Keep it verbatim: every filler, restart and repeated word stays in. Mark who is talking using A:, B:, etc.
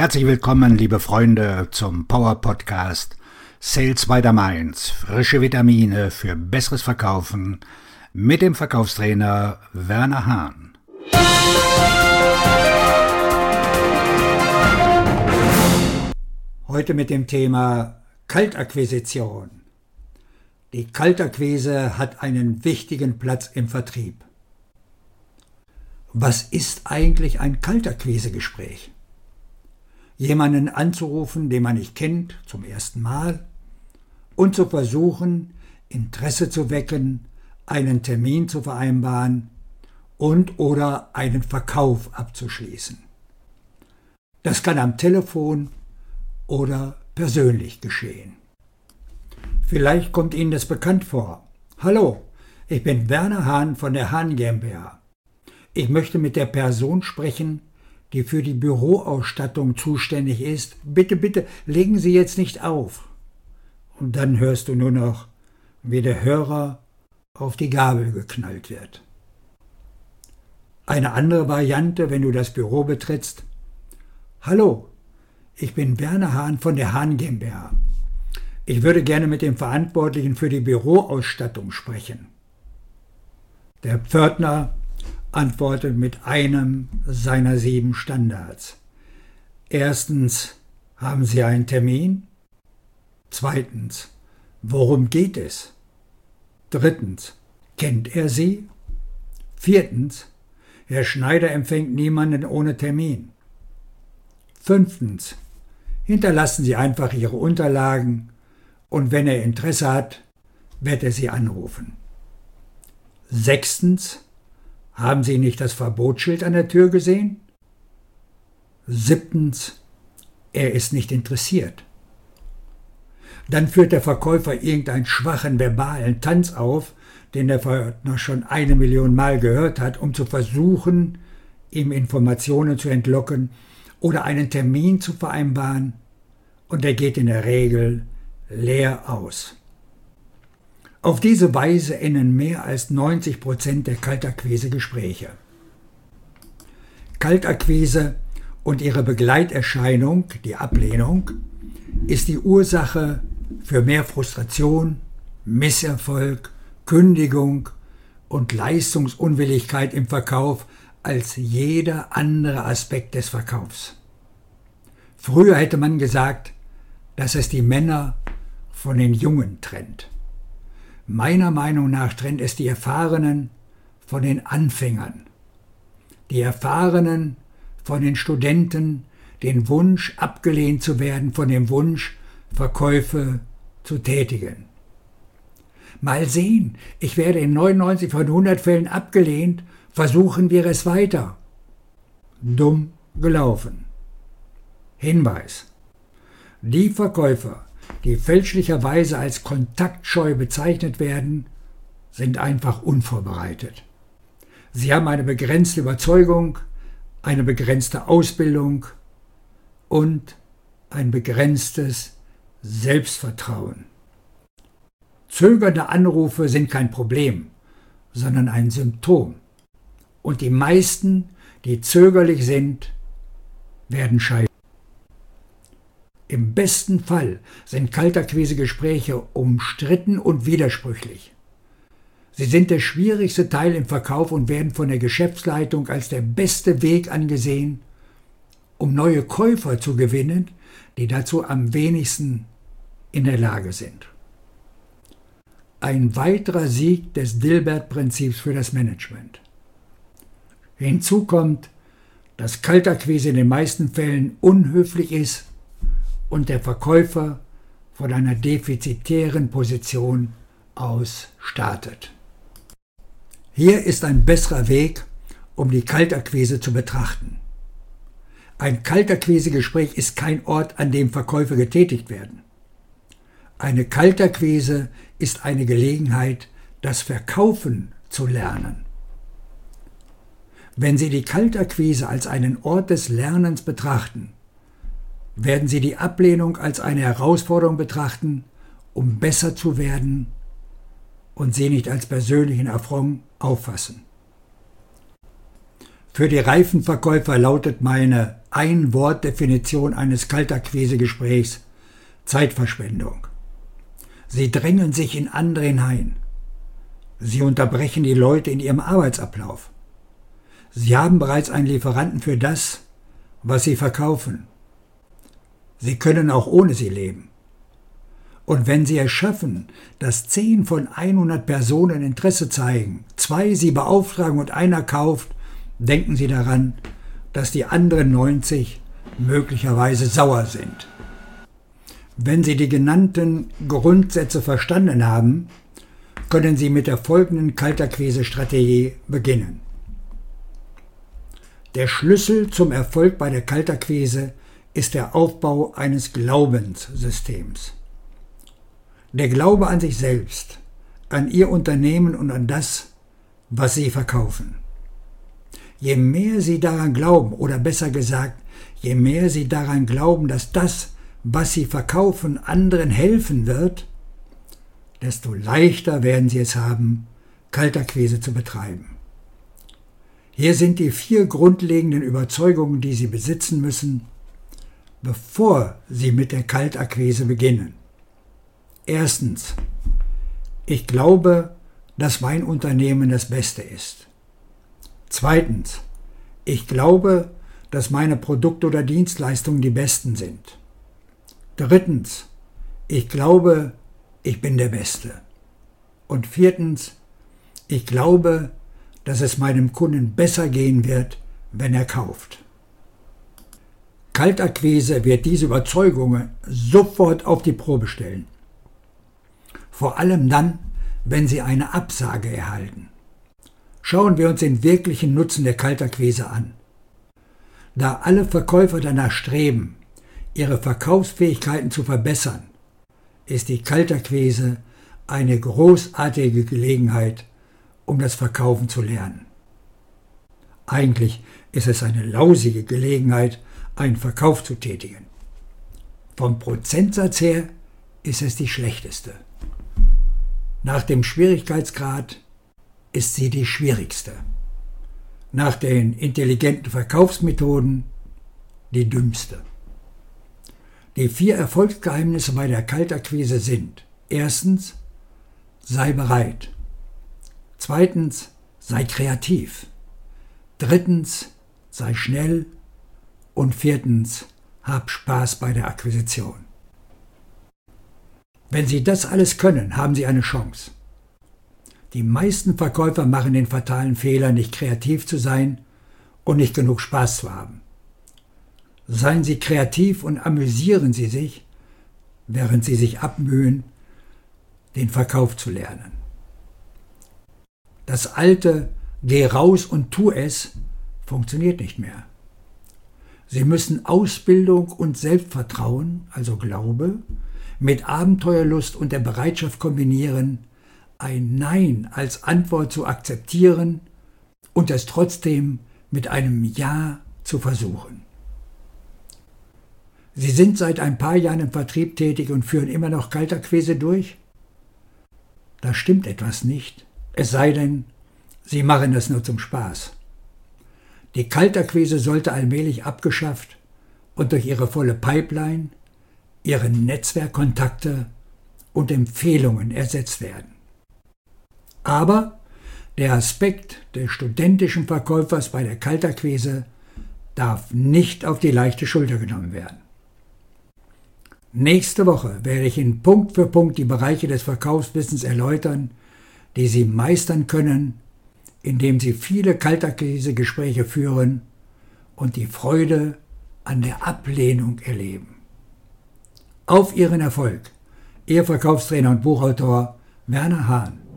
A: Herzlich willkommen, liebe Freunde, zum Power Podcast Sales by the Mainz. Frische Vitamine für besseres Verkaufen mit dem Verkaufstrainer Werner Hahn.
B: Heute mit dem Thema Kaltakquisition. Die Kaltakquise hat einen wichtigen Platz im Vertrieb. Was ist eigentlich ein Kaltakquisegespräch? Jemanden anzurufen, den man nicht kennt, zum ersten Mal, und zu versuchen, Interesse zu wecken, einen Termin zu vereinbaren und oder einen Verkauf abzuschließen. Das kann am Telefon oder persönlich geschehen. Vielleicht kommt Ihnen das bekannt vor. Hallo, ich bin Werner Hahn von der Hahn GmbH. Ich möchte mit der Person sprechen, die für die Büroausstattung zuständig ist. Bitte, bitte, legen Sie jetzt nicht auf. Und dann hörst du nur noch, wie der Hörer auf die Gabel geknallt wird. Eine andere Variante, wenn du das Büro betrittst. Hallo, ich bin Werner Hahn von der Hahn GmbH. Ich würde gerne mit dem Verantwortlichen für die Büroausstattung sprechen. Der Pförtner antwortet mit einem seiner sieben Standards. Erstens, haben Sie einen Termin? Zweitens, worum geht es? Drittens, kennt er Sie? Viertens, Herr Schneider empfängt niemanden ohne Termin. Fünftens, hinterlassen Sie einfach Ihre Unterlagen und wenn er Interesse hat, wird er Sie anrufen. Sechstens, haben Sie nicht das Verbotsschild an der Tür gesehen? Siebtens, er ist nicht interessiert. Dann führt der Verkäufer irgendeinen schwachen verbalen Tanz auf, den der Pförtner schon eine Million Mal gehört hat, um zu versuchen, ihm Informationen zu entlocken oder einen Termin zu vereinbaren, und er geht in der Regel leer aus. Auf diese Weise enden mehr als neunzig Prozent der Kaltakquise-Gespräche. Kaltakquise und ihre Begleiterscheinung, die Ablehnung, ist die Ursache für mehr Frustration, Misserfolg, Kündigung und Leistungsunwilligkeit im Verkauf als jeder andere Aspekt des Verkaufs. Früher hätte man gesagt, dass es die Männer von den Jungen trennt. Meiner Meinung nach trennt es die Erfahrenen von den Anfängern. Die Erfahrenen von den Studenten, den Wunsch, abgelehnt zu werden, von dem Wunsch, Verkäufe zu tätigen. Mal sehen, ich werde in neunundneunzig von hundert Fällen abgelehnt, versuchen wir es weiter. Dumm gelaufen. Hinweis: Die Verkäufer, die fälschlicherweise als kontaktscheu bezeichnet werden, sind einfach unvorbereitet. Sie haben eine begrenzte Überzeugung, eine begrenzte Ausbildung und ein begrenztes Selbstvertrauen. Zögernde Anrufe sind kein Problem, sondern ein Symptom. Und die meisten, die zögerlich sind, werden scheitern. Im besten Fall sind Kaltakquisegespräche umstritten und widersprüchlich. Sie sind der schwierigste Teil im Verkauf und werden von der Geschäftsleitung als der beste Weg angesehen, um neue Käufer zu gewinnen, die dazu am wenigsten in der Lage sind. Ein weiterer Sieg des Dilbert-Prinzips für das Management. Hinzu kommt, dass Kaltakquise in den meisten Fällen unhöflich ist und der Verkäufer von einer defizitären Position aus startet. Hier ist ein besserer Weg, um die Kaltakquise zu betrachten. Ein Kaltakquisegespräch ist kein Ort, an dem Verkäufe getätigt werden. Eine Kaltakquise ist eine Gelegenheit, das Verkaufen zu lernen. Wenn Sie die Kaltakquise als einen Ort des Lernens betrachten, werden Sie die Ablehnung als eine Herausforderung betrachten, um besser zu werden und sie nicht als persönlichen Affront auffassen. Für die Reifenverkäufer lautet meine Ein-Wort-Definition eines Kaltakquise-Gesprächs: Zeitverschwendung. Sie drängen sich in andere hinein. Sie unterbrechen die Leute in ihrem Arbeitsablauf. Sie haben bereits einen Lieferanten für das, was sie verkaufen. Sie können auch ohne sie leben. Und wenn Sie es schaffen, dass zehn von hundert Personen Interesse zeigen, zwei Sie beauftragen und einer kauft, denken Sie daran, dass die anderen neunzig möglicherweise sauer sind. Wenn Sie die genannten Grundsätze verstanden haben, können Sie mit der folgenden Kaltakquise-Strategie beginnen. Der Schlüssel zum Erfolg bei der Kaltakquise ist der Aufbau eines Glaubenssystems. Der Glaube an sich selbst, an Ihr Unternehmen und an das, was Sie verkaufen. Je mehr Sie daran glauben, oder besser gesagt, je mehr Sie daran glauben, dass das, was Sie verkaufen, anderen helfen wird, desto leichter werden Sie es haben, Kaltakquise zu betreiben. Hier sind die vier grundlegenden Überzeugungen, die Sie besitzen müssen, bevor Sie mit der Kaltakquise beginnen. Erstens, ich glaube, dass mein Unternehmen das Beste ist. Zweitens, ich glaube, dass meine Produkte oder Dienstleistungen die besten sind. Drittens, ich glaube, ich bin der Beste. Und viertens, ich glaube, dass es meinem Kunden besser gehen wird, wenn er kauft. Kaltakquise wird diese Überzeugungen sofort auf die Probe stellen. Vor allem dann, wenn Sie eine Absage erhalten. Schauen wir uns den wirklichen Nutzen der Kaltakquise an. Da alle Verkäufer danach streben, ihre Verkaufsfähigkeiten zu verbessern, ist die Kaltakquise eine großartige Gelegenheit, um das Verkaufen zu lernen. Eigentlich ist es eine lausige Gelegenheit, einen Verkauf zu tätigen. Vom Prozentsatz her ist es die schlechteste. Nach dem Schwierigkeitsgrad ist sie die schwierigste. Nach den intelligenten Verkaufsmethoden die dümmste. Die vier Erfolgsgeheimnisse bei der Kaltakquise sind: Erstens, sei bereit. Zweitens, sei kreativ. Drittens, sei schnell. Und viertens, hab Spaß bei der Akquisition. Wenn Sie das alles können, haben Sie eine Chance. Die meisten Verkäufer machen den fatalen Fehler, nicht kreativ zu sein und nicht genug Spaß zu haben. Seien Sie kreativ und amüsieren Sie sich, während Sie sich abmühen, den Verkauf zu lernen. Das alte Geh raus und tu es funktioniert nicht mehr. Sie müssen Ausbildung und Selbstvertrauen, also Glaube, mit Abenteuerlust und der Bereitschaft kombinieren, ein Nein als Antwort zu akzeptieren und es trotzdem mit einem Ja zu versuchen. Sie sind seit ein paar Jahren im Vertrieb tätig und führen immer noch Kaltakquise durch? Da stimmt etwas nicht, es sei denn, Sie machen es nur zum Spaß. Die Kaltakquise sollte allmählich abgeschafft und durch Ihre volle Pipeline, Ihre Netzwerkkontakte und Empfehlungen ersetzt werden. Aber der Aspekt des studentischen Verkäufers bei der Kaltakquise darf nicht auf die leichte Schulter genommen werden. Nächste Woche werde ich Ihnen Punkt für Punkt die Bereiche des Verkaufswissens erläutern, die Sie meistern können, indem Sie viele Kaltakquise-Gespräche führen und die Freude an der Ablehnung erleben. Auf Ihren Erfolg, Ihr Verkaufstrainer und Buchautor Werner Hahn.